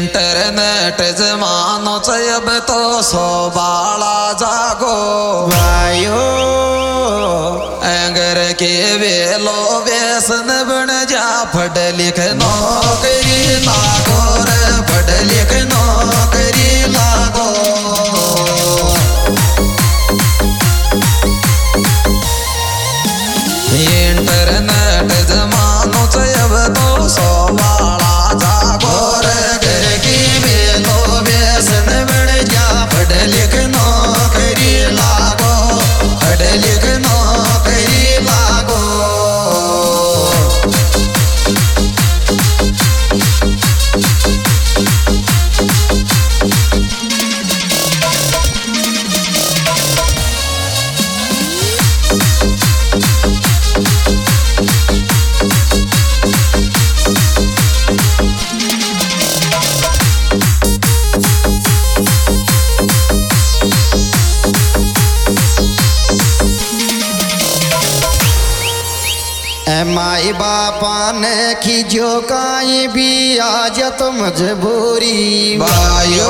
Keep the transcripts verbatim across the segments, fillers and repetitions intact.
Internet जमानो अब तो सो बाला जागो वायो अगर के वेलो व्यसन बन जा पढ़ लिख नौकरी लागो रे पढ़ लिख नौकरी लागो इंटरनेट जमानो अब तो सो बाला जागो रे घर की वेलो व्यसन बन जा पढ़ लिख नौकरी लागो पढ़ लिख नौकरी लागो माई बापा ने खींचो काई भी आजत मजबूरी भाइयो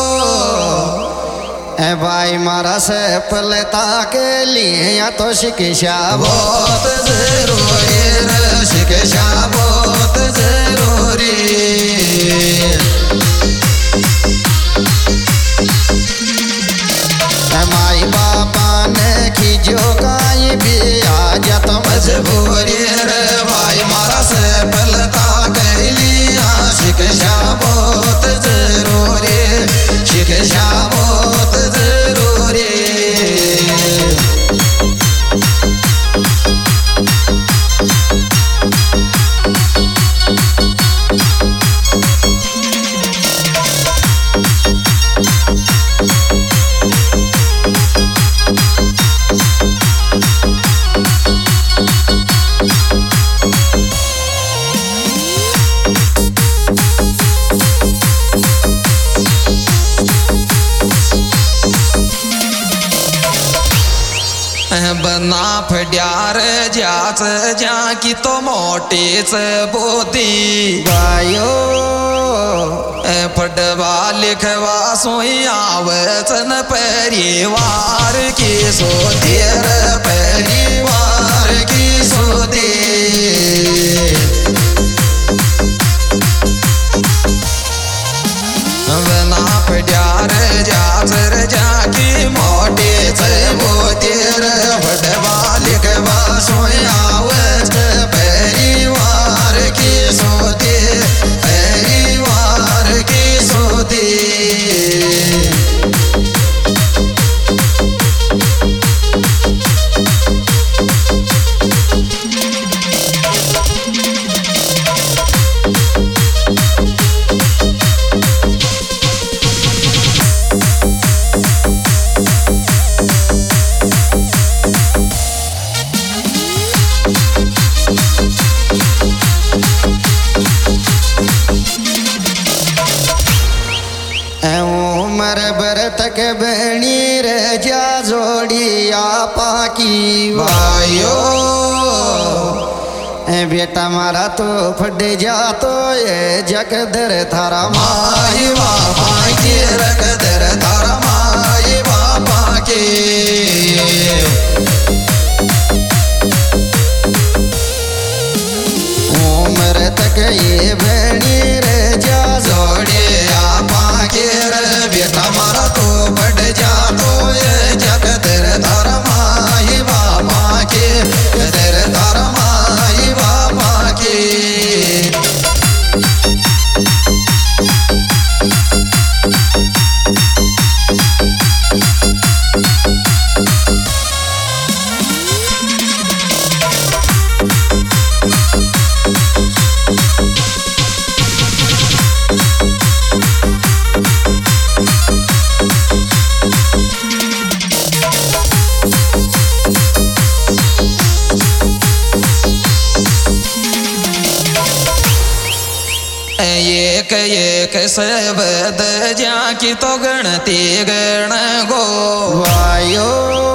ए भाई मारा से पलता के लिए या तो शिक्षा बहुत जरूरी रे शिक्षा बहुत जरूरी माई बापा ने खींचो काई भी आजत मजबूरी रे भाई मारा से पलता के लिए शिक्षा बहुत जरूरी शिक्षा बहुत जरूरी बना फड्यार जाच जा की तो मोटीच बोती भाइयो पढ़वा लिखवा सोई आवचन परिवार की सोती रे परिवार की सोती बना फड्यार जाच जा की मोटीच बोती पढ़वा लिखवा सोयावच परिवार की सोती परिवार की सोती उमर बर तक बनी रे जा जोड़ी आपा की भाइयो बेटा मारा तो फट जा तो ये जगदर थारा माई बापा की रगदर थारा माई बापा की उमर तक ये बनी रे जा जोड़ी आपा के रे बेटा मारा तो बढ़ जा तो ये जगदर थारा माई बापा के जगदर थारा माई बापा के एक एक शब्द जा की तो गणती गण गो वायो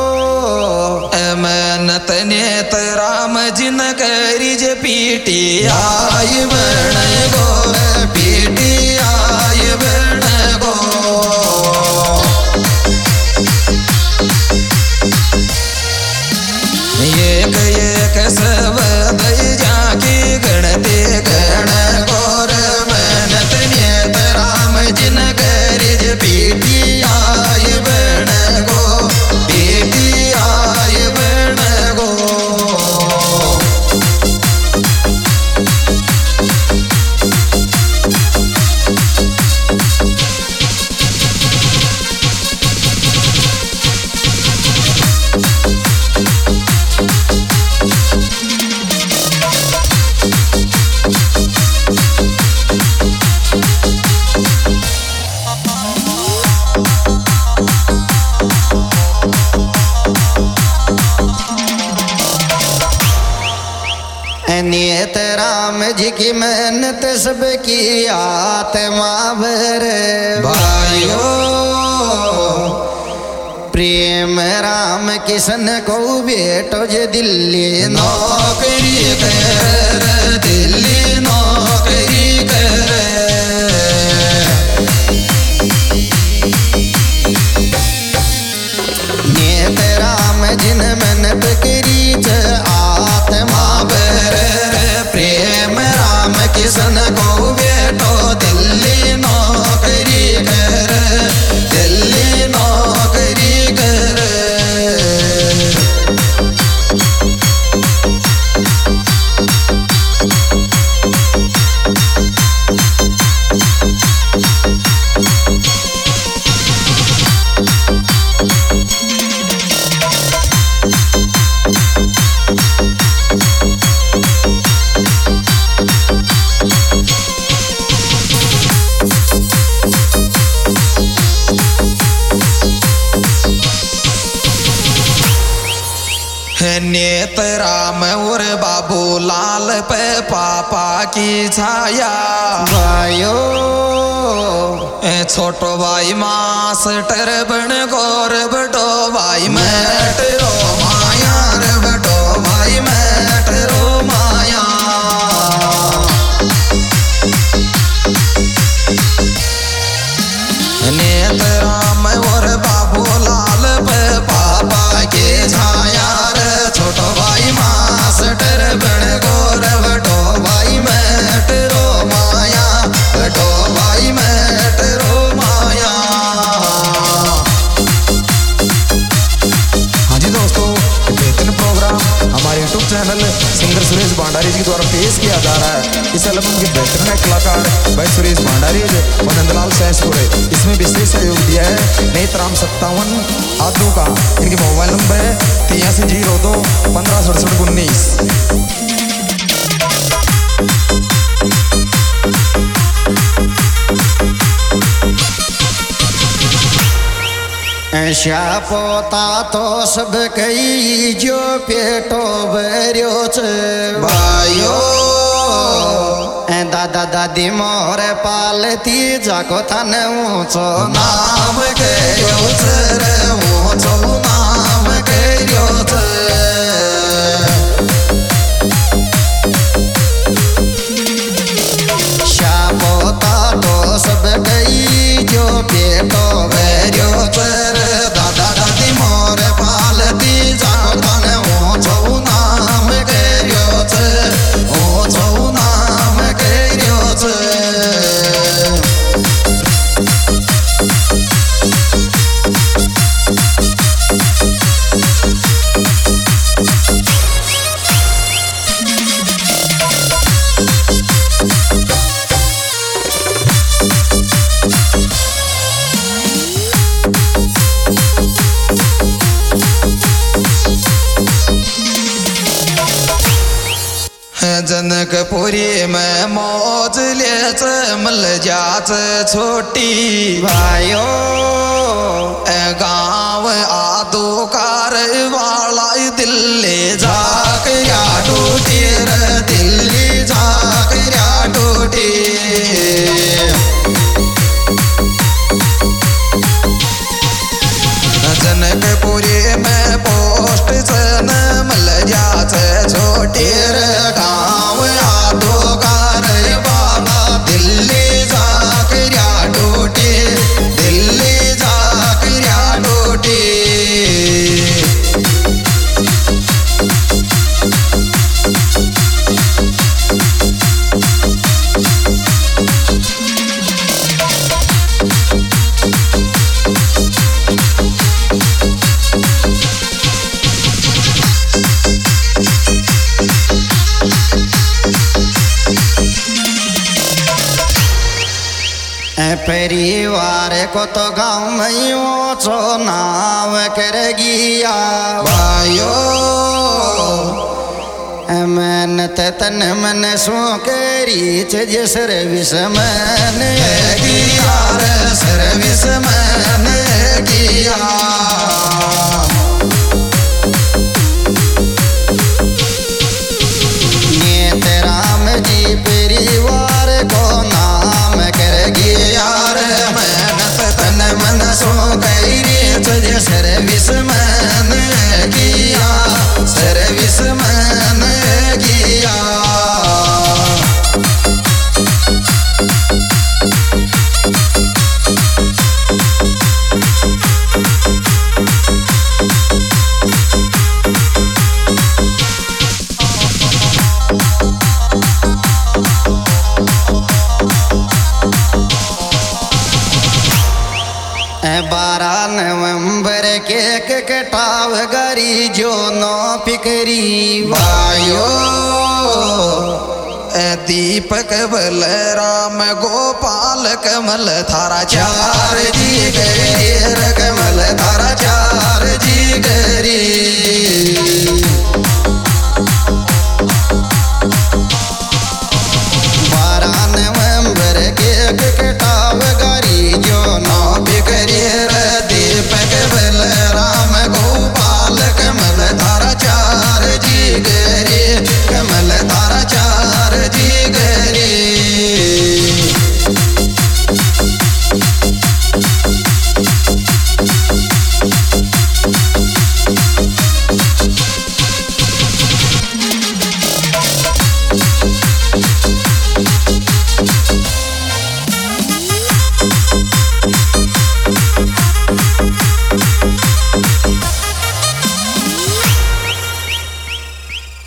मेहनत नेत राम जिन करी जे पीटी आई बण गो पीटी आई नियत राम जी की मेहनत सबकी आत्मा भर भाइयों प्रेम राम किशन को बेटो जे दिल्ली नौकरी कर दिल्ली नौकरी कर नियत राम जिन मेहनत करी च आत्मा भर प्रेम राम किशन को बेटो दिल्ली नौकरी कर दिल्ली नौकरी कर नेत राम और बाबू लाल पे पापा की छाया भाइयों छोटो भाई मास्टर बन गौर बटो भाई मैटरो माया रे बटो भाई मैटरो माया नेत राम और बाबू लाल पे पापा के छाया छोटो भाई मास्टर बन गौर बटो भाई मैटरो माया बटो भाई मैटरो माया। हाँ जी दोस्तों, बेहतरीन प्रोग्राम हमारे YouTube channel singer Suresh Bhandari ji द्वारा पेश किया जा रहा है। इस एल्बम के बेहतरीन कलाकार भाई सुरेश भांडारी और नंदलाल सैसपुरे। इसमें विशेष सहयोग दिया है नेतराम सत्तावन आदू का। इनके मोबाइल नंबर है तिरासी जीरो दो पंद्रह सड़सठ उन्नीस। ऐसा पोता तो सब कई जो पेटो भरियो छ भाइयों दादा दादी मोर पालती जाको तन ऊंचो नाम करो रे ऊंचो नाम करो पोता तो सब कई जो पेटो भरियो छ दादा दादी मोर पालती जाको तन ऊंचो नाम करो ऊंचो नाम करो जनकपुरी में मौज ले मल जात छोटी भाइयों गाँव आदो कार वाला दिल्ली जाक या टूटी रे दिल्ली जाक या टूटी। जनकपुरी में पोस्ट चन मल जात छोटी रे गाँव आदो कार वाला दिल्ली जाक या टूटी दिल्ली जाक या टूटी। परिवार को तो गाँव में ऊंचो नाम कर गिया भाइयों मेहनत तन मन सो करी च सर्विस मैन किया रे सर्विस मैंने किया। बारह नवंबर केक कटाव गरी जो नो फिकरी भाइयो दीपक बलराम गोपाल कमल थारा चार जी गरी कमल थारा चार जी गरी